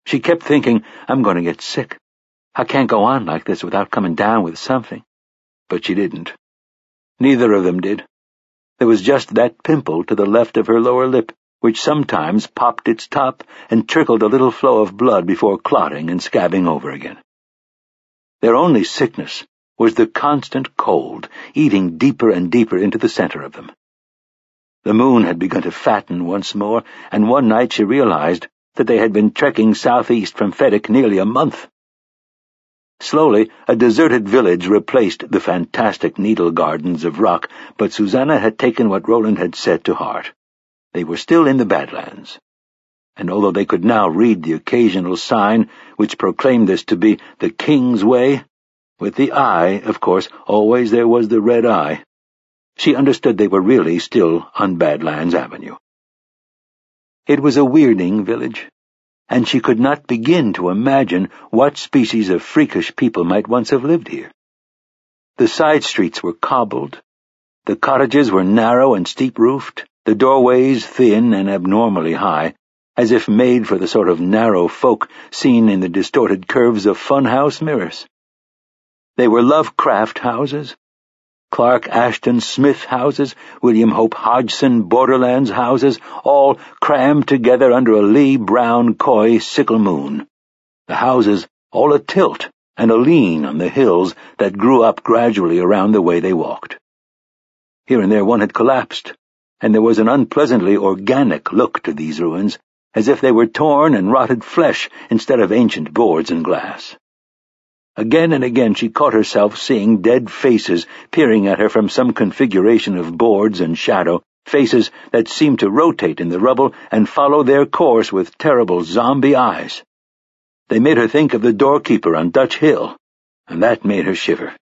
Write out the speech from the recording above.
She kept thinking, I'm going to get sick. I can't go on like this without coming down with something. But she didn't. Neither of them did. There was just that pimple to the left of her lower lip, which sometimes popped its top and trickled a little flow of blood before clotting and scabbing over again. Their only sickness was the constant cold, eating deeper and deeper into the center of them. The moon had begun to fatten once more, and one night she realized that they had been trekking southeast from Fedek nearly a month. Slowly, a deserted village replaced the fantastic needle gardens of rock, but Susanna had taken what Roland had said to heart. They were still in the Badlands. And although they could now read the occasional sign which proclaimed this to be the King's Way, with the eye, of course, always there was the red eye, she understood they were really still on Badlands Avenue. It was a weirding village, and she could not begin to imagine what species of freakish people might once have lived here. The side streets were cobbled, the cottages were narrow and steep-roofed, the doorways thin and abnormally high, as if made for the sort of narrow folk seen in the distorted curves of funhouse mirrors. They were Lovecraft houses, Clark Ashton Smith houses, William Hope Hodgson Borderlands houses, all crammed together under a Lee-brown coy sickle moon. The houses all a tilt and a lean on the hills that grew up gradually around the way they walked. Here and there one had collapsed, and there was an unpleasantly organic look to these ruins, as if they were torn and rotted flesh instead of ancient boards and glass. Again and again she caught herself seeing dead faces peering at her from some configuration of boards and shadow, faces that seemed to rotate in the rubble and follow their course with terrible zombie eyes. They made her think of the doorkeeper on Dutch Hill, and that made her shiver.